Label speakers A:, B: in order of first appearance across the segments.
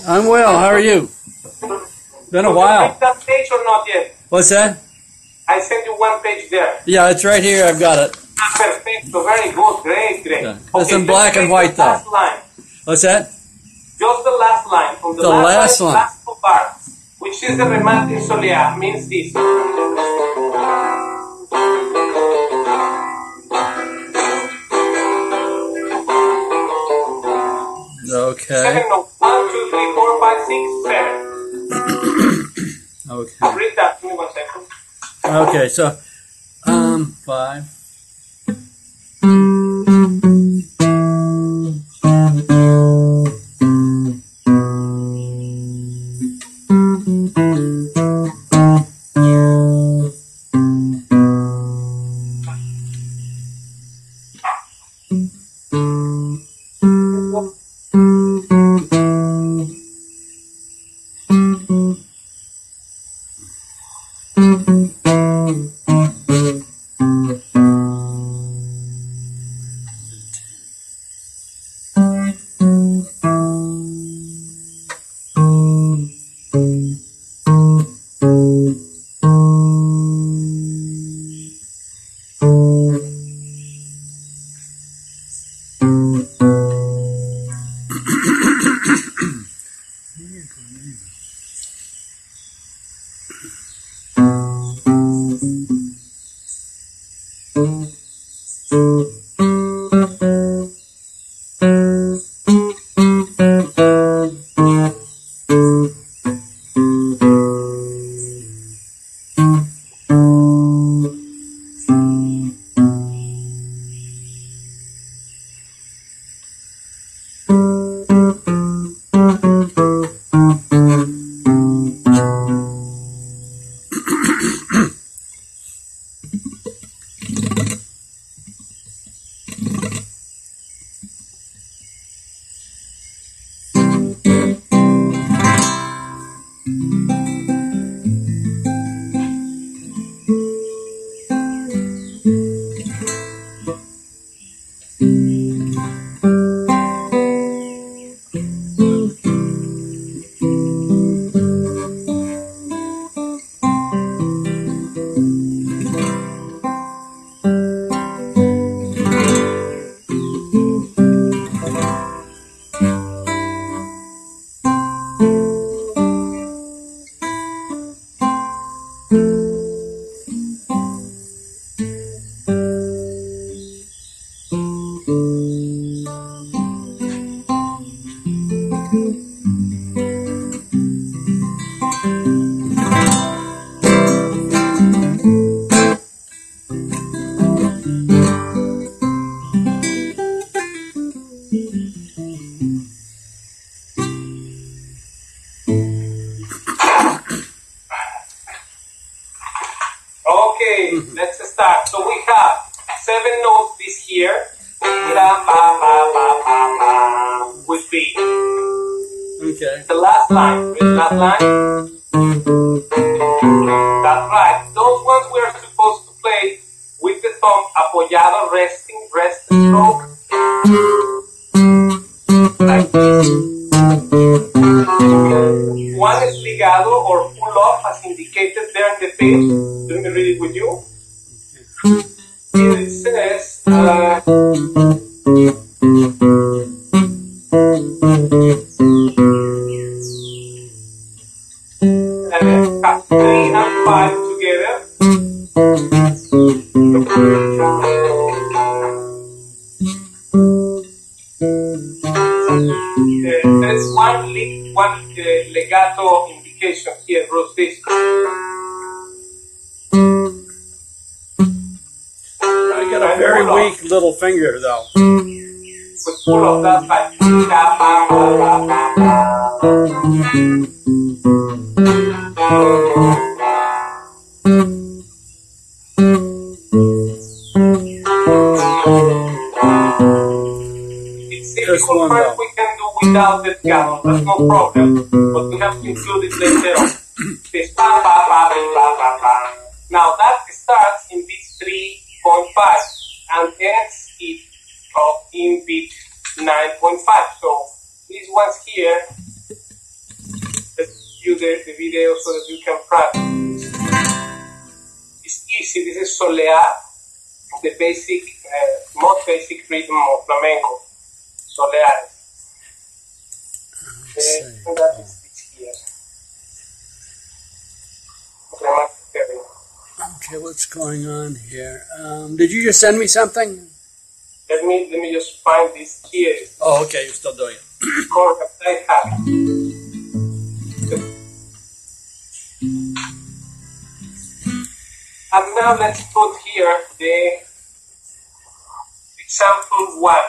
A: I'm well. How are you? Been a while.
B: Did you that page or not yet?
A: What's that?
B: I sent you one page there.
A: Yeah, it's right here. I've got it.
B: Perfecto. Very good. Great.
A: Yeah. It's in black and white, though.
B: Last line.
A: What's that?
B: Just the last line. From the last line. Last two parts. Which is the remate in soleá. Means this.
A: Okay.
B: 7 notes. 1, 2, 3, 4, 5, 6, 7.
A: Okay.
B: I'll read that. Give me 1 second.
A: Okay, so 5.
B: Let's start. So we have 7 notes this here. Would be
A: Okay.
B: the last line. The last line. That's right. Those ones we are supposed to play with the thumb apoyado, resting, rest stroke. Like this. One is ligado or pull off as indicated there in the page. Let me read it with you. It says, have 3 and 5 together. There's one legato indication here, rotation.
A: I got a very weak little finger, though.
B: With pull off, that's like. It's difficult part we can do without the piano, that's no problem, but we have to include it later on. This Now that starts in beat 3.5 and ends it in beat 9.5. So these ones here the video so that you can practice. It's easy. This is soleá, the basic, most basic rhythm of flamenco. Soleá. And that is this here.
A: Okay, what's going on here? Did you just send me something?
B: Let me just find this here.
A: Oh, okay, you're still doing it.
B: Chord that I have. And now let's put here the example 1.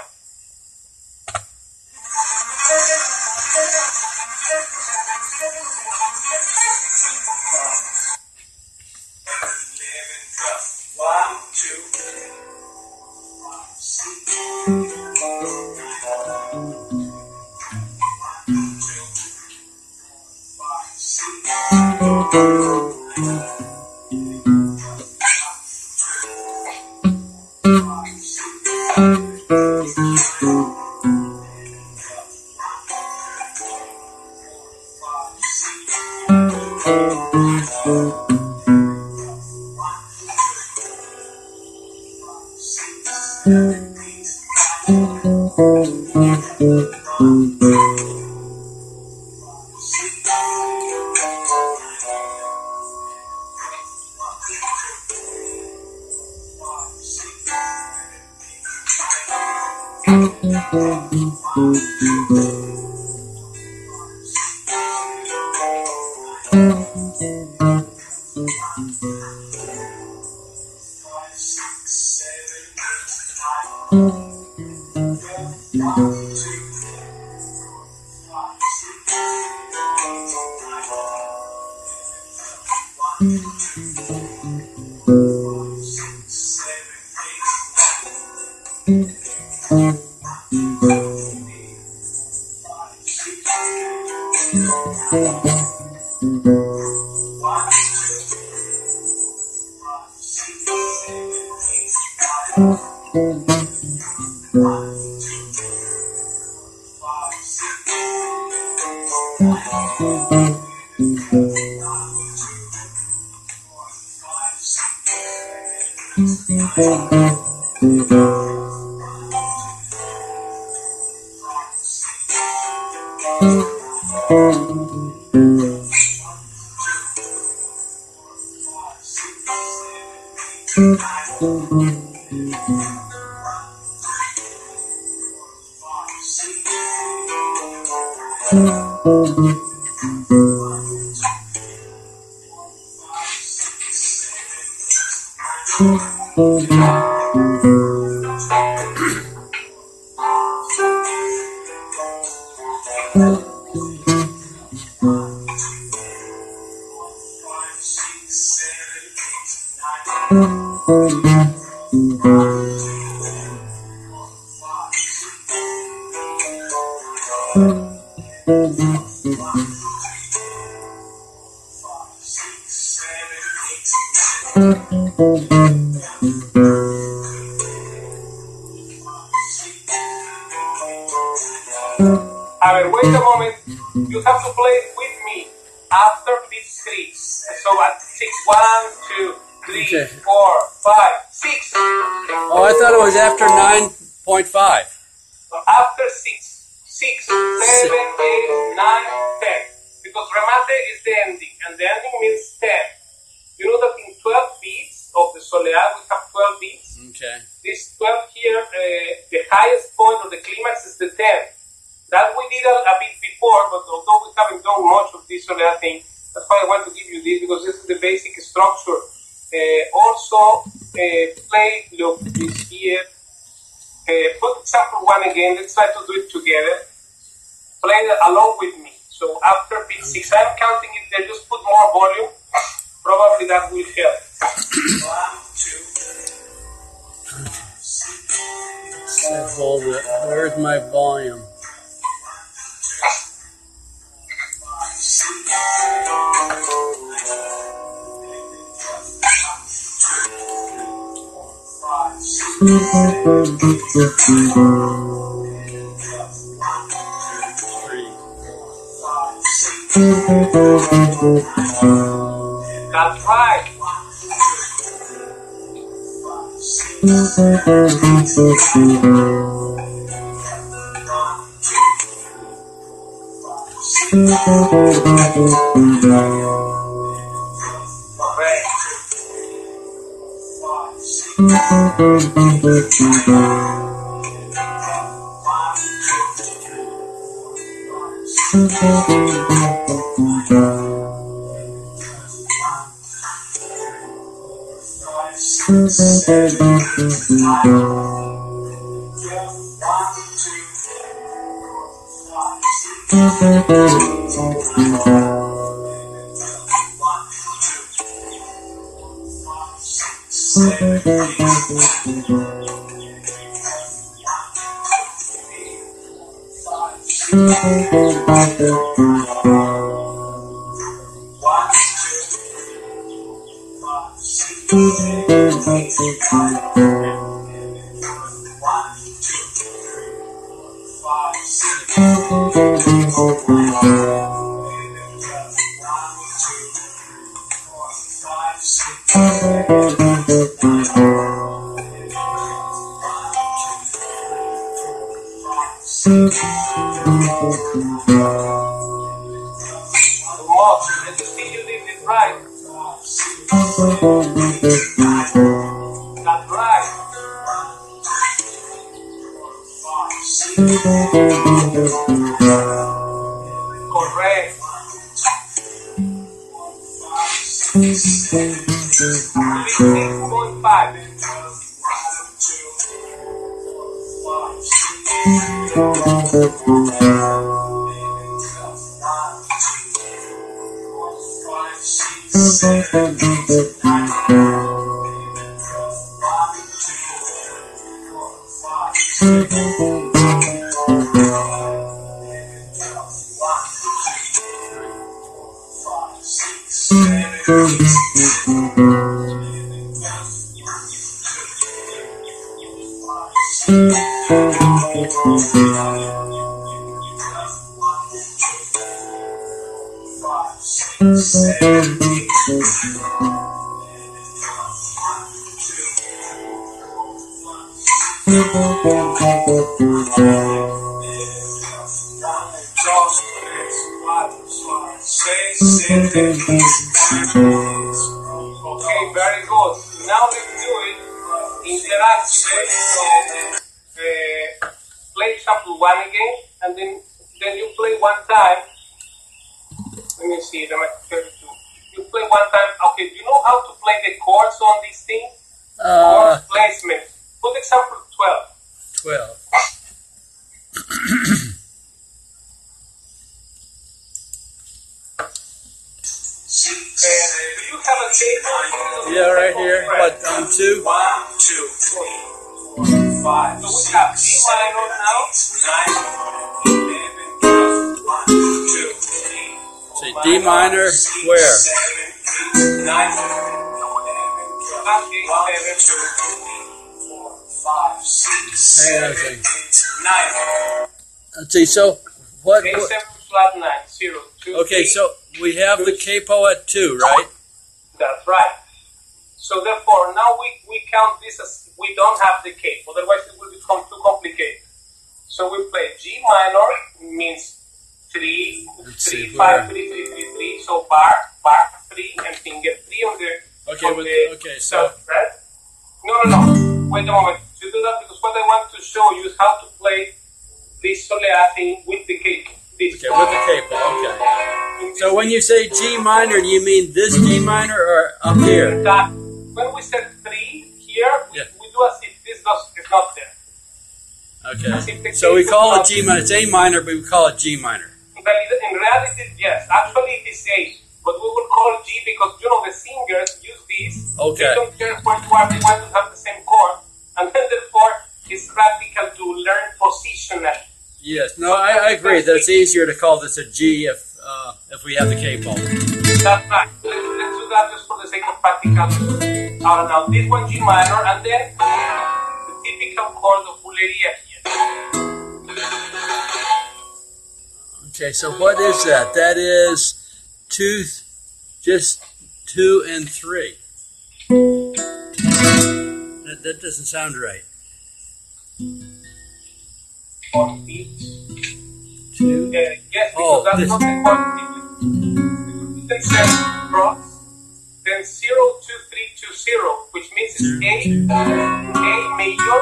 B: Wait a moment. You have to play with me after beat 3. So at 6, 1, 2, 3,
A: Okay.
B: 4, 5, 6.
A: Oh, I thought it was after 9.5.
B: So after 6, 6, 7, 8, 9, 10. Because remate is the ending, and the ending means 10. You know that in 12 beats of the soleá we have 12 beats.
A: Okay.
B: This 12 here, the highest point of the climax is the 10. That we did a bit before, but although we haven't done much of this soleá thing, that's why I want to give you this, because this is the basic structure. Also, play, look, this here. Put example 1 again. Let's try to do it together. Play it along with me. So after beat 6, I'm counting it there. Just put more volume. Probably that will help. 1, 2.
A: Hold it. Where's my volume?
B: That's right. Let's see you did it right. That's right. Correct. 6.5. Okay, very good. Now let's do it interactive. Play example 1 again, and then you play one time. Let me see. You play one time. Okay, do you know how to play the chords on these things? Chord placement. Put example 12.
A: 12.
B: Do you have a table?
A: Yeah, right here. What, on 2?
B: 1, 2, 3, 4, 5. So we have G minor now. 9, 11, 12, 1, 2, 3.
A: Say D minor, where?
B: 7, 8, 9, 11, 12, 1, 2, 3, 4, 5, 6,
A: Hang on a
B: 7, 8,
A: second.
B: 9.
A: Let's see, so what?
B: Okay, 7 flat 9, 0, 2,
A: Okay,
B: 3.
A: so we have the capo at 2, right?
B: That's right. So therefore, now we count this as we don't have the capo, otherwise it will become too complicated. So we play G minor, means 3, 3, 5, 3, 3, 3, 3. So bar 3, and finger 3 on the.
A: Okay, so.
B: Right? No. Wait a moment. To do that, because what I want to show you is how to play this soleá thing with the capo.
A: Okay, with the capo, okay. So when you say G minor, do you mean this G minor or up here?
B: When we said 3 here, we do as if this is not there.
A: Okay, so we call it G minor. It's A minor, but we call it G minor.
B: In reality, yes. Actually, it is A. But we will call it G because, the singers use this.
A: Okay.
B: They don't care where you are. They want to have the same chord. And then, therefore, it's practical to learn positionally.
A: Yes, no, I agree that it's easier to call this a G if we have the capo.
B: That's right. Let's do that just for the sake of practical. Now, this one G minor, and then the typical chord of bulería here.
A: Okay, so what is that? That is just 2 and 3. That doesn't sound right.
B: 40.
A: 2?
B: Yes, because
A: Oh,
B: that's
A: this.
B: not the quantity. Then set cross, then 0, 2, 3, 2, 0, which means it's A major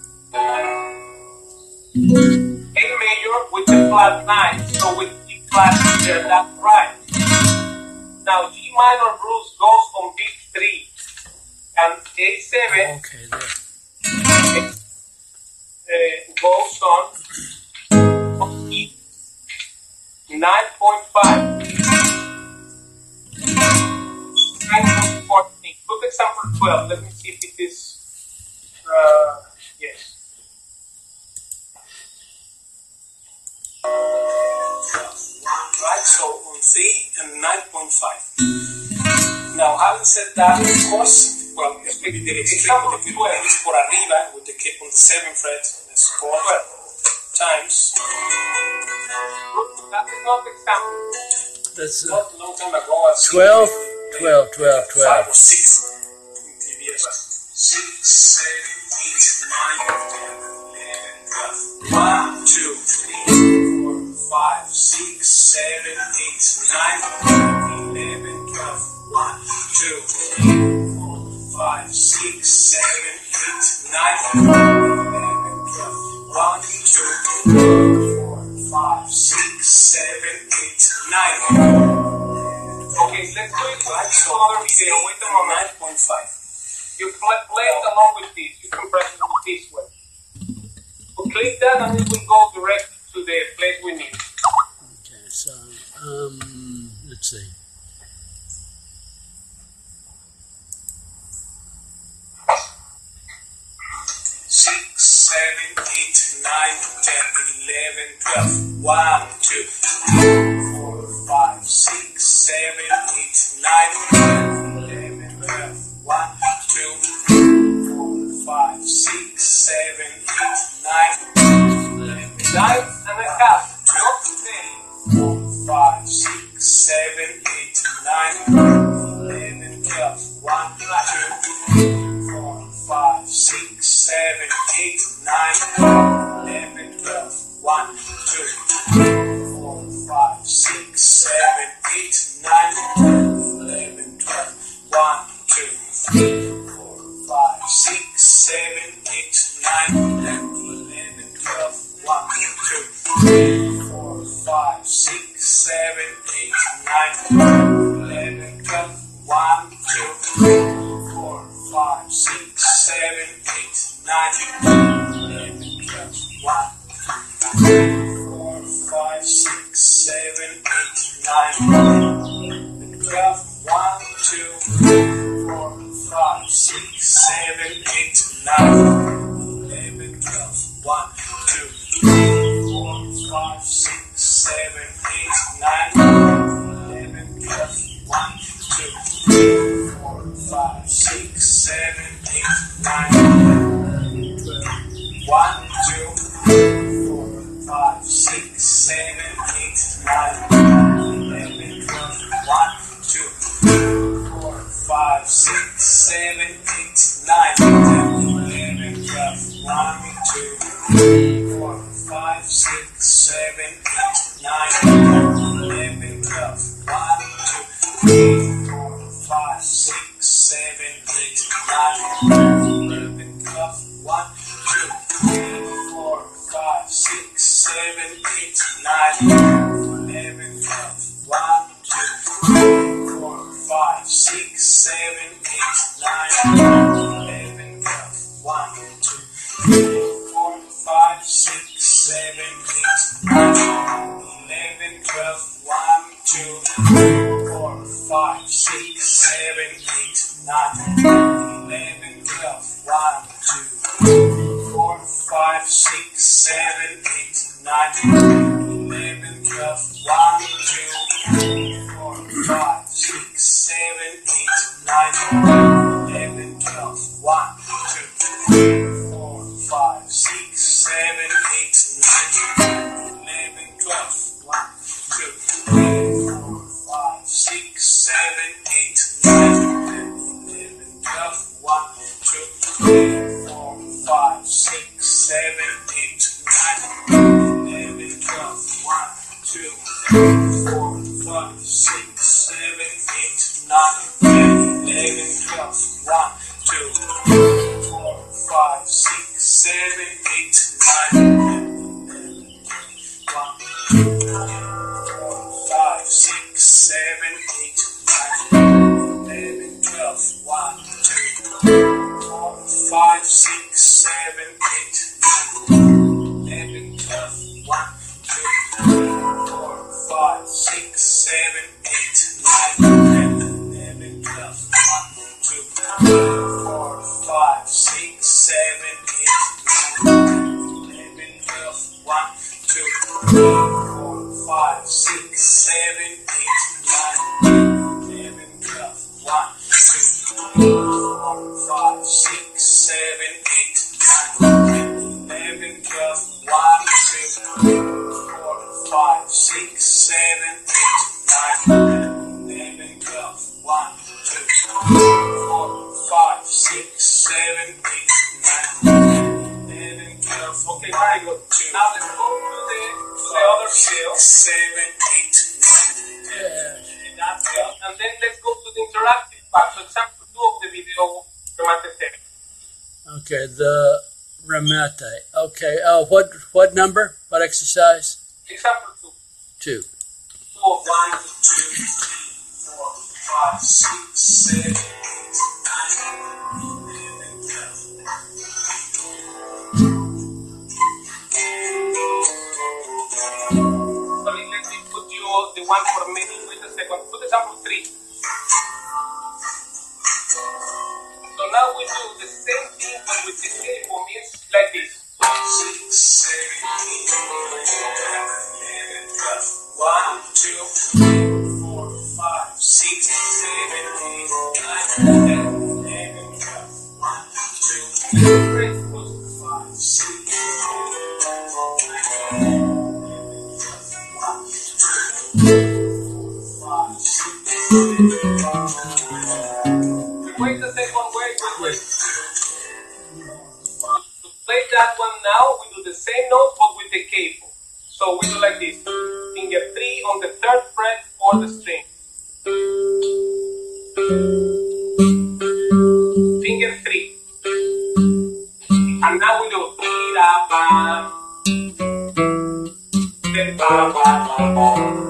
B: with the flat 9. So with G flat there, that's right. Now G minor blues goes on beat 3 and A7
A: Okay, there.
B: goes on beat 9.5. 9.14. Good example 12. Let me see if it is. Yes. Right, so on C and 9.5. Now, having said that, of course, well, maybe the example if you do it is por arriba with the kick on the 7th fret, it's 4 times. That is not the example.
A: That's
B: Not a long time ago.
A: 12, 12, 12,
B: 5
A: 12.
B: or 6 in TBS. 6, 7, 8, 9, 10, 11, 12. 1, 2, 3, 4, 5, 6, 7, 8, 9, 11, 12. 1, 2, 3, 4, 5, 6, 7, 8, 9, 11, 12. 1, 2, 3, 4, 5, 6, 7, 8, 9. Okay, let's do it right. So other video, wait a moment. 9.5. You play it along with this. You can press it with this way. We'll click that and it will go direct to the place we need.
A: Okay, so, let's see.
B: Six, 7, 8, 9, 10, 11, 12. 1, 2, 3, 4, 5, 6, 7, 8, 9, 11, 12. 1, 2, 4, 5, 6, 7, 8, 9, 11, 9 and a half. Not the same. 4, 5, 6, 7, 8, 9, 11, 12. 1, 2, 4, 5, 6, 7, 8, 9, 11, 12. 1, 2, 4, 5, 6, 7, 8, 9, 11, 12. 1, 2, 3, 4, 5, 6, 7, 8, 9, 11, 12. 1, 2, 3, 4, 5, 6, 7, 8, 9, 11, 12. 1, 2, 3, 4, 5, 6, 7, 8, 9, 11, 12. 1, 2, 3, 4, 5, 6, 7, 8, 9, 11, 12. 1, 2, 3, 4, 5, 6, 7, 8, 9, 11, 12. 1, 2, 3, 4, 5, 6, 7, 8, 9, 11, 12. 1, 2, 3, 4, 5, 6, 7, 8, 9, 11, 12. 1, 2, 3, 4, 5, 6, 7, 8, 9, 11, 12. 1, 2, 3, 4, 5, 6, 7, 8, 9, 11, 12. 1, 2, 3, 4, 5, 6, 7, 8, 9, 11, 12. 1, 2, 3, 4, 5, 6, 7, 8, 9, 11, 12. 1, 2, 3, 4, 5, 6, 7, 8, 9, 11, 12. 1, 2, 3, 4, 5, 6, 7, 8, 9, 11, 12. 1, 2, 3, 4, 5, 6, 7, 8, 9, 11, 12. 1, 2, 3, 4, 5, 6, 7, 8, 9, 11, 12. 1, 2, 3, 4, 5, 6, 7, 8, 9, 11, 12. 1, 2, 3, 4, 5, 6, 7, 8, 9, 11, 12. 1, 2, 3, 4, 5, 6, 7, 8, 9, 11, 12. 1,
A: 5, 6, 7, 8, 9, 10, 11, 12. 1, 2, 4, 5, 6, 7, 8, 9, 10, 4, 5, 6, 7, 8, 9, 11, 12. 1, 2, 4, 5, 6, 7, 8, 9, 11, 12. 1, 2, 4, 5, 6, 7, 8, 9, 10, 11, 12. 1, 2, 4, 5, 6, 7, 8, 9, 11, 12. 1, 2, 4, 5, 6, 7, 8, 9, 11, 12. 1, 2, 4, 5, 6, 7, 8, 9, 11, 12. 1, 2, 4, 5, 6, 7, 8, 9, 11, 12. 1, 2, 4, 5, 6, 7, 8, 9, 11, 12. Okay, very good. Now let's go to the other scale. 7, 8, 9, 10. And then let's go to the interactive part. So example 2 of the video Remate 10.
C: Okay, the Remate. Okay, what number? What exercise?
B: Example 2.
C: 2.
B: 2 of
A: 1, 2, 3, 4, 5, 6, 7, 8, 9, 11, 12.
B: So let me put you the one for me. Wait a second. Put example 3. So now we do the same thing but with the table means like this.
A: 6, 7, 8, 9, 11, 12. 1, 2, 3, 4, 5, 6, 7, 8, 9, 11, 12. 1, 2, 3, 4, 5, 6, 7, 8, 9, 11, 12. 1, 2, 4, 5, 6, 7, 8, 9.
B: Wait a second, wait. To play that one now, we do the same note but with the cable. So we do like this. Finger 3 on the 3rd fret for the string. Finger 3. And now we do da ba. Then ba ba ba ba.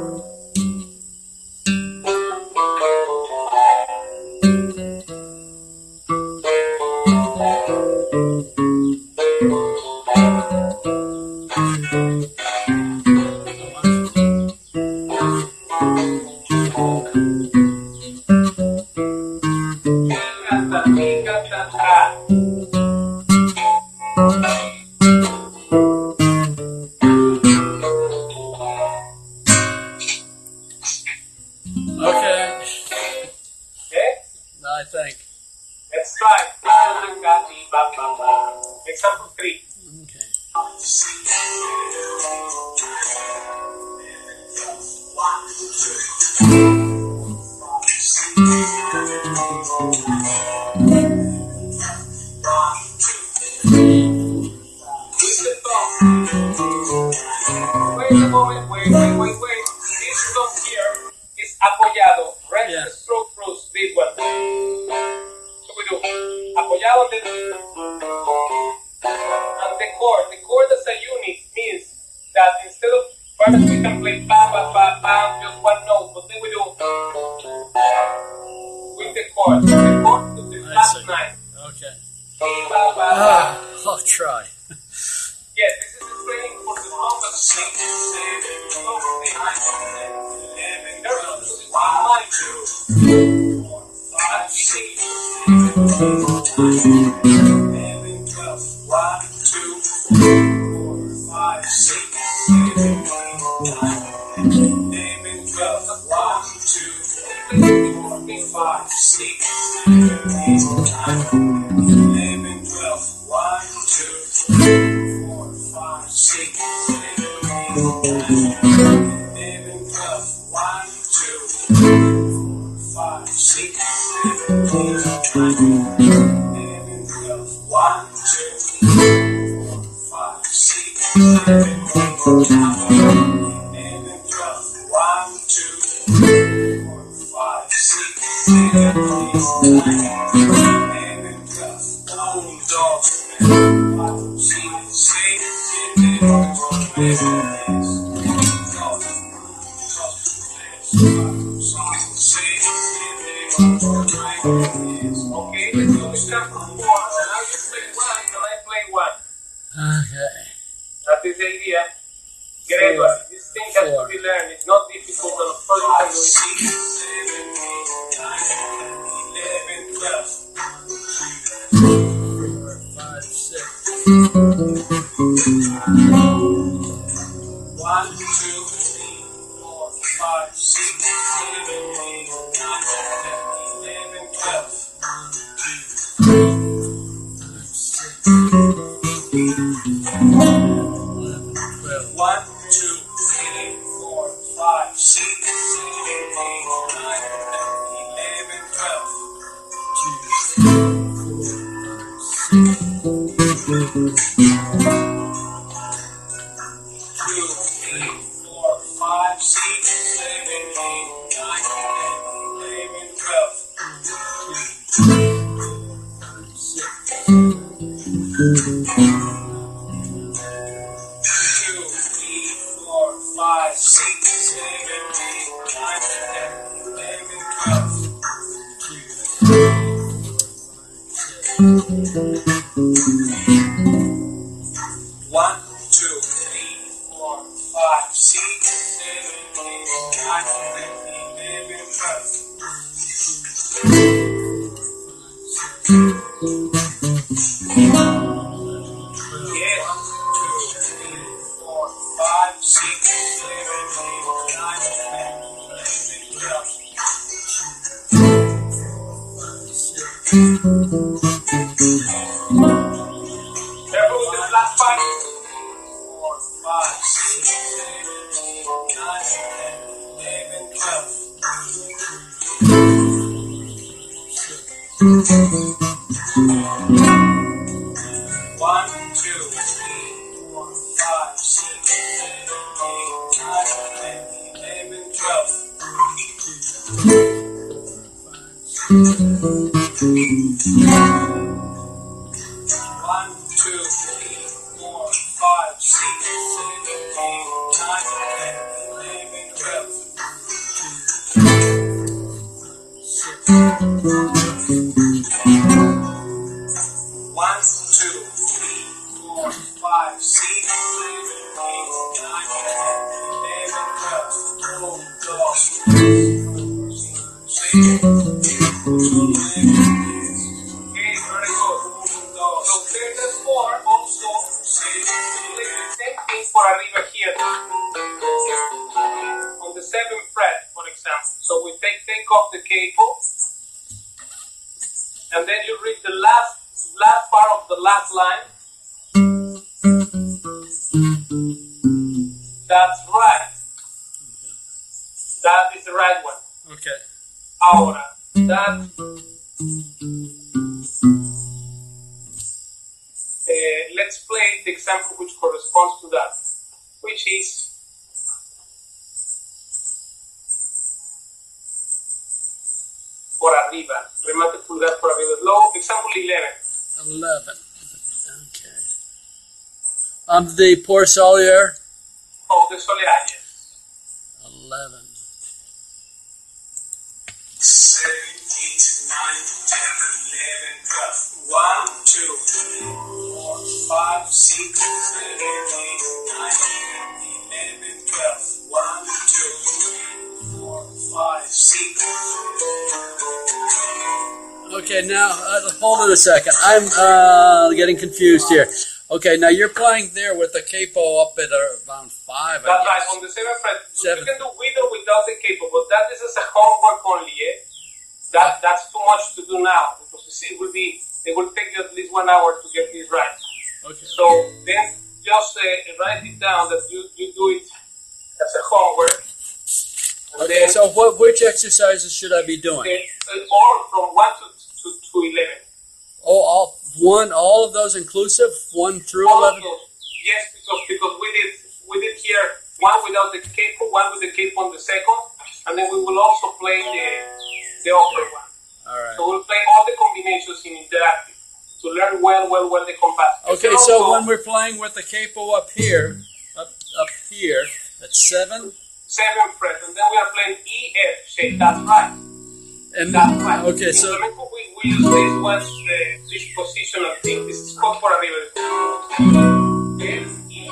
C: I think.
B: Let's try. Example 3.
C: Okay.
B: Wait a moment, wait. This song here is apoyado. Rest
C: Yeah.
B: the stroke cruise, this one. So we do apoyado and the chord. The chord as a unit means that instead of first we can play ba ba ba ba, just one note, but then we do with the chord. The chord to the
C: I
B: last
C: see.
B: 9.
C: Okay.
B: Ba ba ba.
C: I'll try.
B: Yes, this is the training for the song that sings.
A: 2, 3, 4, 5, 6, 7, 8, 9, 10, 11, 12. Down dogs. 5, 6, 7, 8, 9, 10,
B: Okay, let's do the step from 4. Now you play 1 and I play 1.
C: Okay.
B: That is the idea. Gradually. This thing has to be learned. It's not difficult, but of course you can do it.
A: 1, 2, 3, 4, 5, 6, 7, 8, 9, 10, 11, 12. 1, 2, 3, 4, 5, 6, 7, 8, 9, 10, 11, 12. 2, 3, 4, 5, 6, 7, 8, 9, 10, 11, 12. 2, 3, 4, 5, 6, 7, 8, 9, 10, 11, 12. 1, 2, 3, 4, 5, 6, 7, 8, 9, 10, 11, 12. Yes. 2, 3, 4, 5, 6, 7, 8, 9, 10, 11, 12.
B: Careful with the last 5.
A: 4, 5, 6, 7, 8, 9, 10, 11, 12. 1, 2, 3, 4, 5, 6, 7, 8, 9, 10, 11, 12. 1, 2, 3, 4, 5, 6, 7, 8, 9, 10, 11, 12. 1, 2, 3, 4, 5, 6, 7, 8, 9, 10, 11, 12. 1, 2, 3, 4, 5, 6, 7, 8, 9, 10, 11, 12.
B: Okay, very good. So there's the 4 also. Play the same thing for arriba here. On the 7th fret, for example. So we take off the cable. And then you read the last part of the last line. That's right. That is the right one.
C: Okay.
B: Ahora, that. Let's play the example which corresponds to that, which is por arriba. Remate pulgar por arriba. Low. Example 11.
C: 11. Okay. The Pour Solier.
B: Oh, the soleá, yes.
C: 11.
A: 7, 8, 9, 10, 11, 12. 1, 2, 3, 4, 5, 6, 7, 8, 9, 10, 11, 12. 1, 2, 3, 4, 5, 6.
C: Okay, now hold it a second. I'm getting confused here. Okay, now you're playing there with the capo up at around 5. I
B: That's right,
C: guess.
B: on the 7th fret.
C: Seven.
B: You can do with or without the cable, but that is as a homework only, eh? That's too much to do now, because you see, it will take you at least 1 hour to get this right.
C: Okay.
B: So then just write it down that you do it as a homework. And
C: Okay,
B: then,
C: so which exercises should I be doing?
B: all from 1 to 11.
C: Oh, all of those inclusive, 1 through
B: All of
C: 11.
B: those. Yes, because we did here one without the capo, one with the capo on the second, and then we will also play the upper one.
C: All right.
B: So we'll play all the combinations in interactive to learn well the compass.
C: Okay, so when we're playing with the capo up here, up here, that's 7.
B: 7 fret, and then we are playing E, F shape. That's right.
C: And
B: That's right.
C: okay,
B: In
C: so
B: flamenco, we use this one, this positional thing. This is called por arriba. F, E.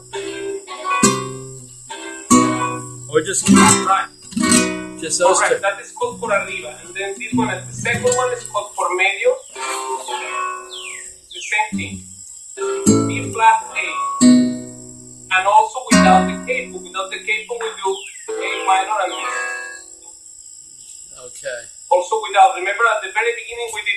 C: or just
B: Right.
C: those two.
B: Correct. That is called por arriba, and then this one, the second one is called por medio. The same thing. B flat A, and also without the capo. Without the capo, we do A minor and B.
C: Okay.
B: Also without. Remember at the very beginning we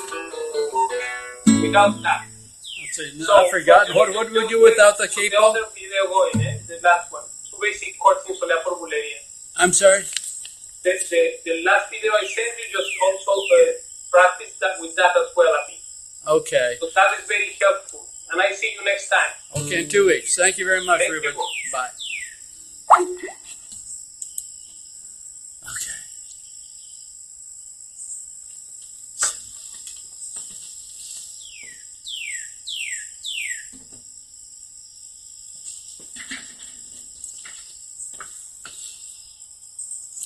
B: did without that.
C: Let's see. I forgot. What do we do without the
B: The
C: capo?
B: other video going, the last one. Two basic chords in Soleá por Bulería.
C: I'm sorry.
B: The last video I sent you just also practice that with that as well a bit.
C: Okay.
B: So that is very helpful. And I see you next time.
C: Okay, in 2 weeks. Thank you very much,
B: Thank
C: Ruben.
B: you.
C: Bye.